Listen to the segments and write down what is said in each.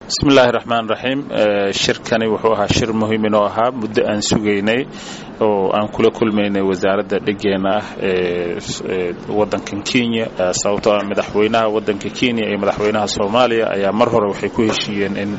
بسم الله الرحمن الرحيم شركني وحوها شر مهم إنه أها مدة أن سجيني وأن كل من وزارة دقينا ودن كينيا صوتا مدحوينها ودن كينيا أي مدحوينها الصومالية أي مرة وحكوه شيء إن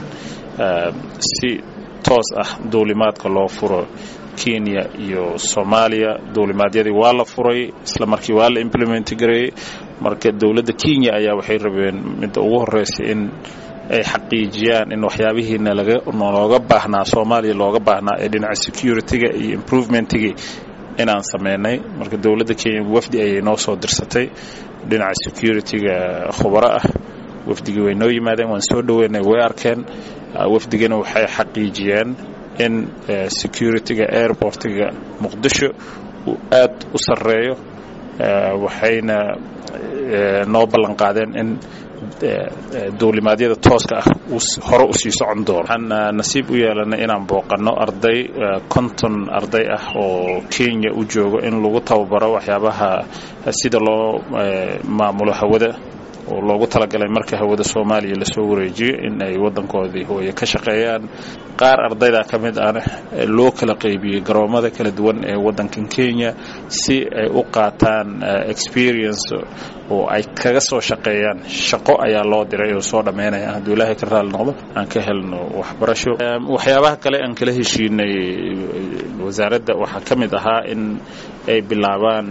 سي توس دولمات كله فرو كينيا iyo Soomaaliya dawladnimada waa la furay isla markii waa la implement gareeyay marka dawladda Kenya ayaa waxay rabeen mid ugu horeysay in ay xaqiijiyaan in waxyaabihiina looga baahnaa Soomaaliya looga baahnaa ee dhinaca security-ga iyo improvement-ga inaan sameynay marka dawladda Kenya wafdi ay noo soo dirsatay dhinaca security-ga khubaro wafdiga way noo yimaadeen waan soo dhaweynay way arkeen wafdigana waxay xaqiijiyeen in security-ga airport-ga Muqdisho uu aad u sareeyo waxayna noo ballan qaadeen in dawladnimada tooska hore u sii socon doono waxaan nasiib u yeelanay inaan booqano arday konton arday oo Kenya u joogo in lagu tababaro waxyaabaha sida loo maamulo hawada oo loogu talagalay marka hawada Soomaaliya la soo wareejiyo in ay wadankoodii hooyo ka shaqeeyaan qaar ardayda kamid ah loo kala qaybiyay garoomada kala duwan ee wadankan Kenya si ay u qaataan experience oo ay kaga soo shaqeeyaan shaqo ayaa loo diray oo soo dhameynaya haduu Ilaahay ka raali noqdo aan ka helno waxbarasho waxyaabaha kale aan kala heshiinay wasaaradda waxa kamid ahaa in ay bilaabaan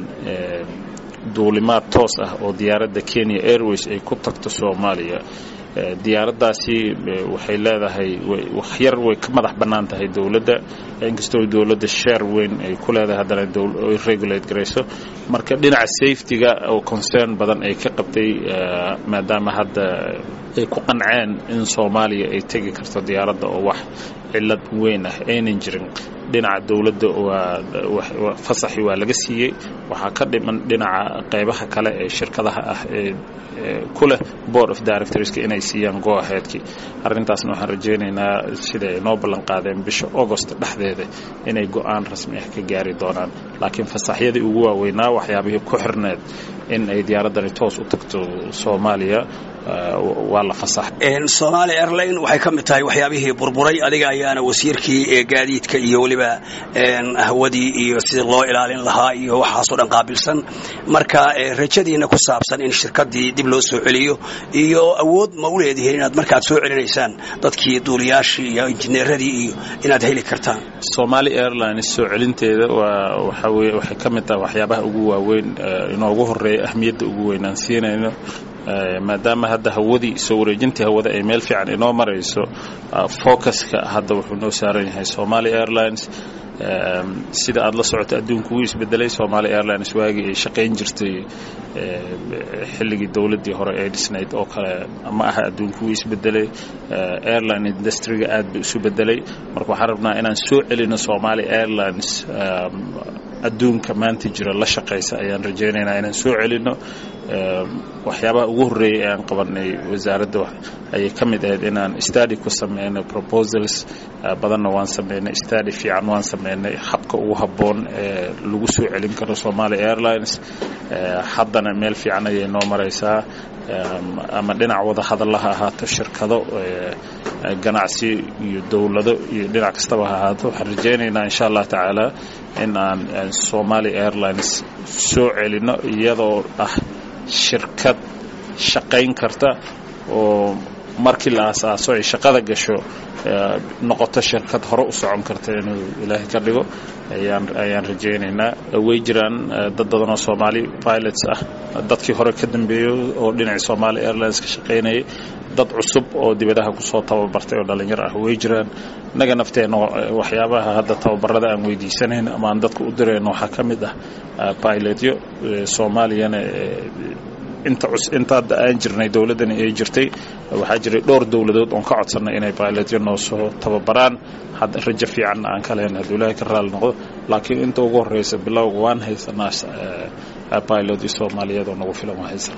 duulimaad toos oo diyaaradda Kenya Airways ay ku tagto Soomaaliya diyaaraddaasi waxay leedahay wax yar way ka madax banaan tahay dawladda inkastoo dawladda share weyn ay ku leedahay hadana dawladda regulate gareyso marka dhinaca safety-ga oo concern badan ay ka qabtay maadaama hadda ay ku qanceen in Soomaaliya ay tagi karto diyaaradda oo wax cilad weyn aynan jirin dhinaca dawladda waa fasaxi waa laga siiyay waxa ka dhiman dhinaca qaybaha kale ee shirkadaha ee kula board of directors inay siiyaan go aheadki arintaasna waxaan rajaynaynaa sida ay noo ballan qaadeen bisha August dhexdeeda inay go'aan rasmi ah ka gaari doonaan laakiin fasaxyadii ugu waaweynaa waxyaabihii ku xirneed in ay diyaaraddan toos u tagto Soomaaliya waa la fasax Somali Airline waxay ka mid tahay waxyaabihii burburay adiga ayaana wasiirkii gaadiidka iyo waliba hawadii iyo sida loo ilaalin lahaa iyo waxa soo dhan qaabilsan marka rajadiina ku saabsan in shirkadii dib loo soo celiyo iyo awood ma u leedahay inaad markaad soo celinaysaan dadkii duuliyaashii iyo injineeradii iyo inaad heli kartaan Somali Airline soo celinteeda waxay ka mid tahay waxyaabaha ugu waaweyn inoogu horeeya ahmiyadda ugu weyn aan siinayno maadaama hadda hawadii soo wareejintii hawada ay meel fiican inoo marayso focuska hadda wuxuu noo saaran yahay Somali Airlines sida aad la socoto adduunku wuu isbedelay Somali Airlines waagi ay shaqeyn jirtay xilligii dawladii hore ee dhisnayd oo kale ama adduunku wuu isbedelay airline industry-ga aad buu isu bedelay marka waxaan rabnaa inaan soo celino Somali Airlines adduunka maanta jira la shaqeysa ayaan rajaynaynaa inaan soo celino waxyaabaha ugu horeeyay aan qabanay wasaaradda ay ka mid ahayd inaan study ku sameeyno proposals badanna waan sameeynay study fiican waan sameeynay habka ugu haboon ee lagu soo celin karo Somali Airlines haddana meel fiican ay noo maraysaa ama dhinac wada hadalaha ahaato shirkado ganacsi iyo dawlado iyo dhinac kastaba ha ahaato waxaan rajaynaynaa insha Allah taala in aan Somali Airlines soo celino iyadoo shirkad shaqayn karta oo markii la aasaaso ay shaqada gasho noqoto shirkad hore u socon karta inuu Ilaahay ka dhigo ayaan rajaynaynaa way jiraan dad badan oo Somali pilots dadkii hore ka dambeeyay oo dhinaca Somali Airlines ka shaqeynayay dad cusub oo dibadaha ku soo tababartay oo dhalinyaro way jiraan naga nafteena waxyaabaha hadda tababarada aan weydiisanayn ama aan dadku u direyno waxa kamid pilotyo Soomaaliyana inta aan jirnay dawladdan ay jirtay waxa jiray dhowr dawladood oo ka codsanay inay pilotyo noo soo tababaraan hadda rajo fiican aan ka leenahay Ilaahay ka raali noqdo laakiin inta ugu horeysa bilowga waan haysanaa pilot Soomaaliyeed oo nagu filan waa haysan